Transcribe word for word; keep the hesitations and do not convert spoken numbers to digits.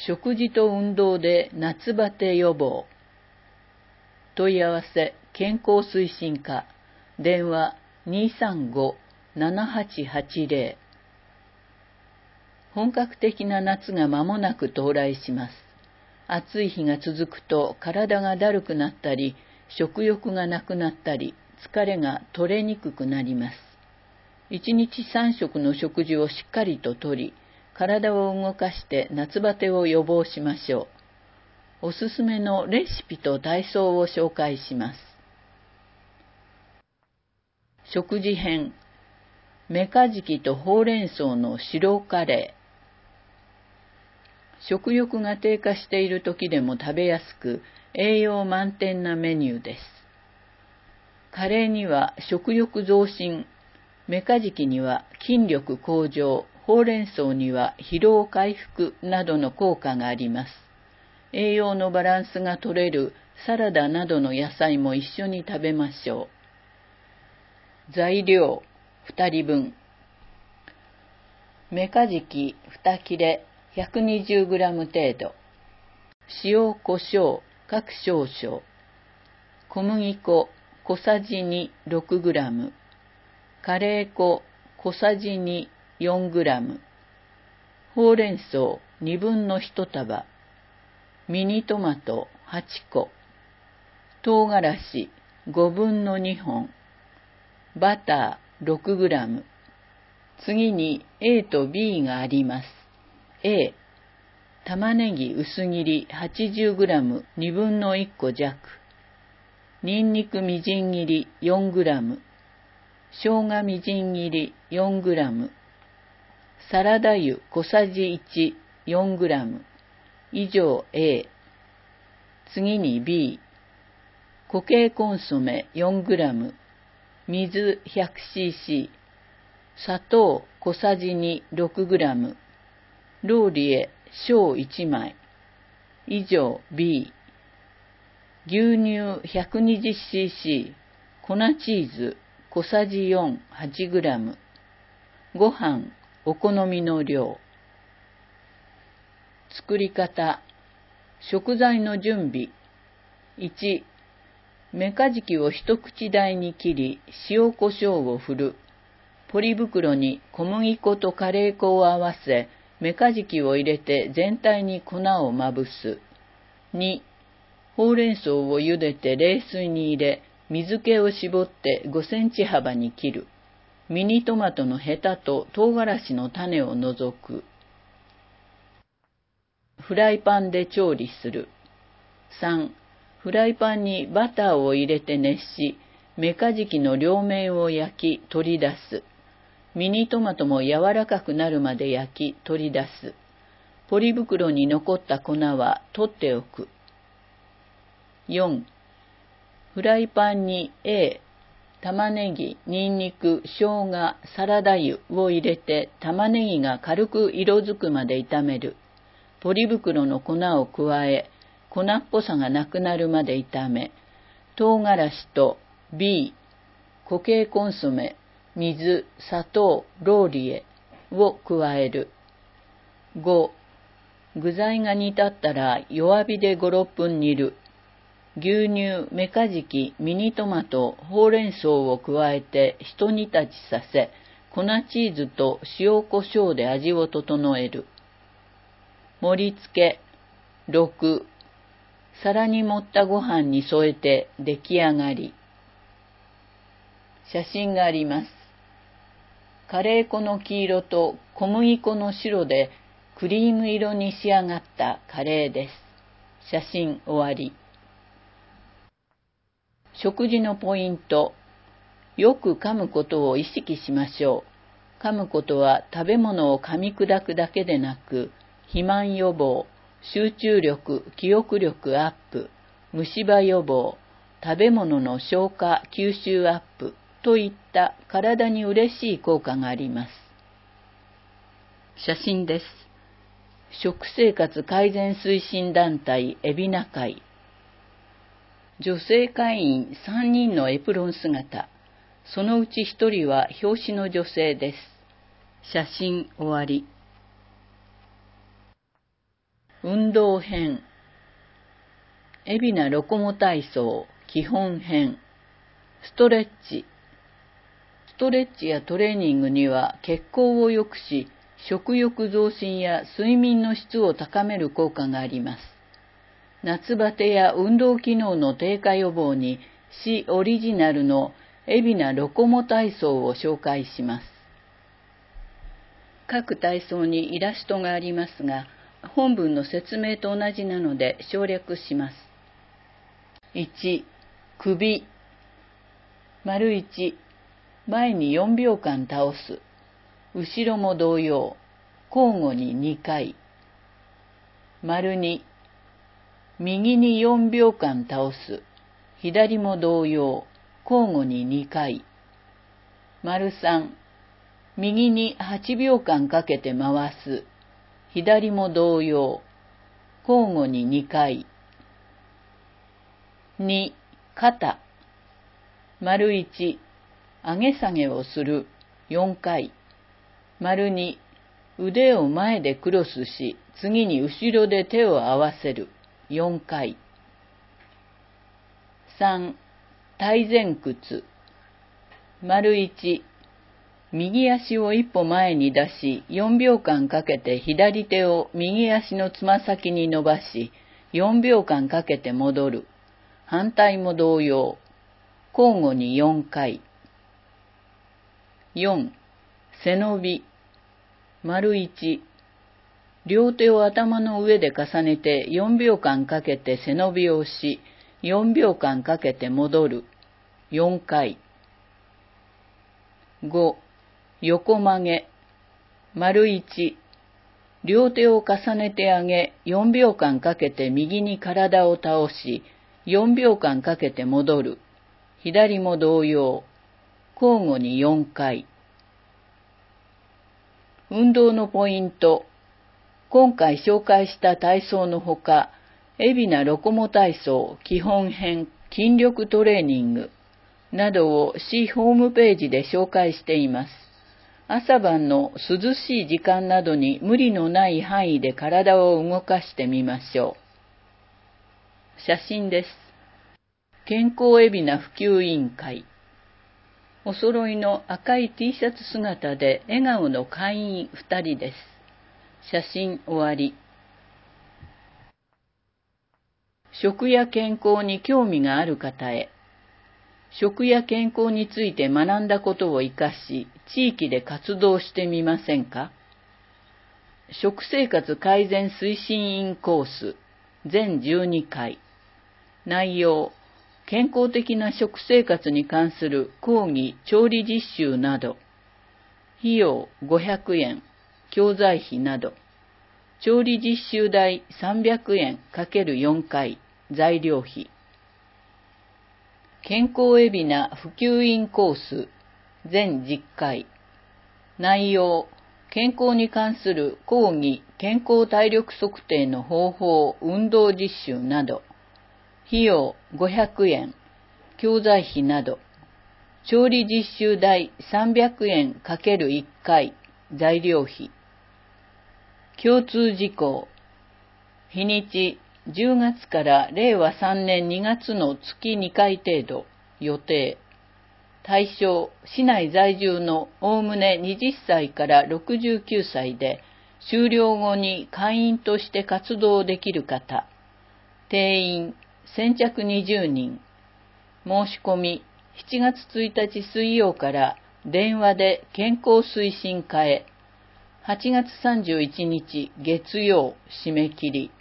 食事と運動で夏バテ予防。問い合わせ健康推進課。電話 にーさんご ななはちはちゼロ。本格的な夏が間もなく到来します。暑い日が続くと体がだるくなったり、食欲がなくなったり、疲れが取れにくくなります。いちにちさん食の食事をしっかりととり、体を動かして夏バテを予防しましょう。おすすめのレシピと体操を紹介します。食事編。メカジキとほうれん草の白カレー。食欲が低下している時でも食べやすく、栄養満点なメニューです。カレーには食欲増進、メカジキには筋力向上、ほうれん草には疲労回復などの効果があります。栄養のバランスが取れるサラダなどの野菜も一緒に食べましょう。材料ふたりぶん。メカジキに切れ ひゃくにじゅうグラム 程度。塩、胡椒各少々。小麦粉小さじに ろくグラム。カレー粉小さじに よんグラム。ほうれん草にぶんのいちたば。ミニトマトはちこ。唐辛子ごぶんのにほん。バターろくグラム。次に A と B があります。A、玉ねぎ薄切り はちじゅうグラム にぶんのいっこ弱。にんにくみじん切り よんグラム。生姜みじん切り よんグラム。サラダ油小さじいち よんグラム。以上 A。次に B。固形コンソメ よんグラム。水 ひゃくシーシー。砂糖小さじに ろくグラム。ローリエ小いちまい。以上 B。牛乳 ひゃくにじゅうシーシー。粉チーズ小さじよん はちグラム。ご飯お好みの量。作り方。食材の準備。いち、メカジキを一口大に切り、塩コショウを振る。ポリ袋に小麦粉とカレー粉を合わせ、メカジキを入れて全体に粉をまぶす。に、ほうれん草を茹でて冷水に入れ、水気を絞ってごセンチ幅に切る。ミニトマトのヘタと唐辛子の種を除く。フライパンで調理する。さん、フライパンにバターを入れて熱し、メカジキの両面を焼き取り出す。ミニトマトも柔らかくなるまで焼き取り出す。ポリ袋に残った粉は取っておく。よん、フライパンに A、玉ねぎ、にんにく、生姜、サラダ油を入れて玉ねぎが軽く色づくまで炒める。ポリ袋の粉を加え、粉っぽさがなくなるまで炒め、唐辛子と B、固形コンソメ、水、砂糖、ローリエを加える。ご、具材が煮立ったら弱火でご、ろっぷん煮る。牛乳、メカジキ、ミニトマト、ほうれん草を加えてひと煮立ちさせ、粉チーズと塩コショウで味を整える。盛り付け。ろく、皿に盛ったご飯に添えて出来上がり。写真があります。カレー粉の黄色と小麦粉の白でクリーム色に仕上がったカレーです。写真終わり。食事のポイント。よく噛むことを意識しましょう。噛むことは食べ物を噛み砕くだけでなく、肥満予防、集中力、記憶力アップ、虫歯予防、食べ物の消化、吸収アップといった体に嬉しい効果があります。写真です。食生活改善推進団体海老名会。女性会員さんにんのエプロン姿。そのうちひとりは表紙の女性です。写真終わり。 運動編。海老名ロコモ体操基本編。ストレッチ。ストレッチやトレーニングには血行を良くし、食欲増進や睡眠の質を高める効果があります。夏バテや運動機能の低下予防に市オリジナルの海老名ロコモ体操を紹介します。各体操にイラストがありますが、本文の説明と同じなので省略します。いち、首。丸いち、前によんびょうかん倒す。後ろも同様、交互ににかい。丸に、右によんびょうかん倒す。左も同様、交互ににかい。丸さん、右にはちびょうかんかけて回す。左も同様、交互ににかい。に、肩。丸いち、上げ下げをする。よんかい。丸に、腕を前でクロスし、次に後ろで手を合わせる。よんかい。さん、体前屈。丸いち、右足を一歩前に出し、よんびょうかんかけて左手を右足のつま先に伸ばし、よんびょうかんかけて戻る。反対も同様。交互によんかい。よん、背伸び。丸いち、両手を頭の上で重ねてよんびょうかんかけて背伸びをし、よんびょうかんかけて戻る。よんかい。ご、横曲げ。丸いち、両手を重ねて上げ、よんびょうかんかけて右に体を倒し、よんびょうかんかけて戻る。左も同様。交互によんかい。運動のポイント。今回紹介した体操のほか、海老名ロコモ体操基本編筋力トレーニングなどを市ホームページで紹介しています。朝晩の涼しい時間などに無理のない範囲で体を動かしてみましょう。写真です。健康海老名普及委員会。お揃いの赤い T シャツ姿で笑顔の会員ふたりです。写真終わり。食や健康に興味がある方へ。食や健康について学んだことを生かし、地域で活動してみませんか？食生活改善推進員コース、全じゅうにかい。内容、健康的な食生活に関する講義、調理実習など。費用ごひゃくえん、教材費など。調理実習代さんびゃくえん ×よん 回、材料費。健康海老名普及員コース、全じゅっかい。内容、健康に関する講義、健康体力測定の方法、運動実習など。費用ごひゃくえん、教材費など。調理実習代さんびゃくえん ×いっ 回、材料費。共通事項。日にちじゅうがつかられいわさんねんにがつの月にかい程度。予定。対象、市内在住のおおむねはたちからろくじゅうきゅうさいで、終了後に会員として活動できる方。定員、先着にじゅうにん。申し込み、しちがつついたち水曜から電話で健康推進課へ。はちがつさんじゅういちにち月曜締め切り。